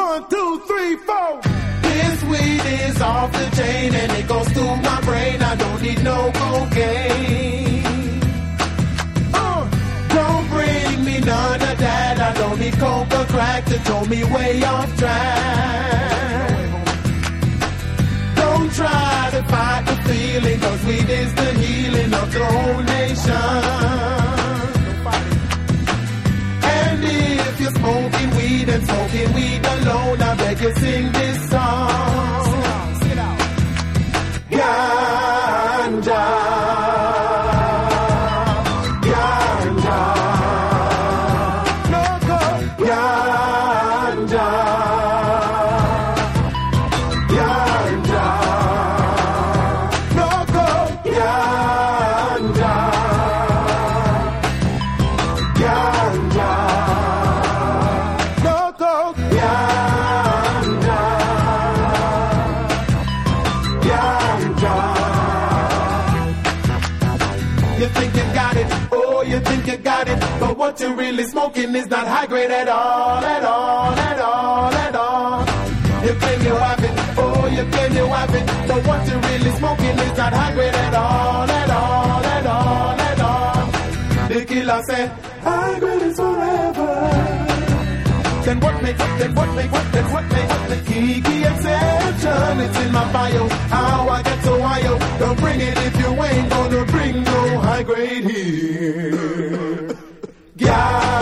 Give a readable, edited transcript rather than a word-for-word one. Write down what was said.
1, 2, 3, 4. This weed is off the chain and it goes through my brain. I don't need no cocaine. Don't bring me none of that. I don't need coke or crack to throw me way off track. Don't try to fight the feeling, cause weed is the healing of the whole nation. And if you're smoking weed and smoking weed alone, I beg you sing this song. Sing it out. Ganja. Ganja. No go. Ganja. Ganja. No go. Ganja. Ganja. No go. Ganja. Ganja. You think you got it, oh, you think you got it, but what you're really smoking is not high grade at all, at all, at all, at all. You claim you have it, oh, you claim you have it, but what you're really smoking is not high grade at all, at all, at all, at all. The killer said, high grade is forever. Then what makes the key exception? It's in my bio, how I get so wild. Don't bring it if you ain't gonna bring no high grade here. Yeah.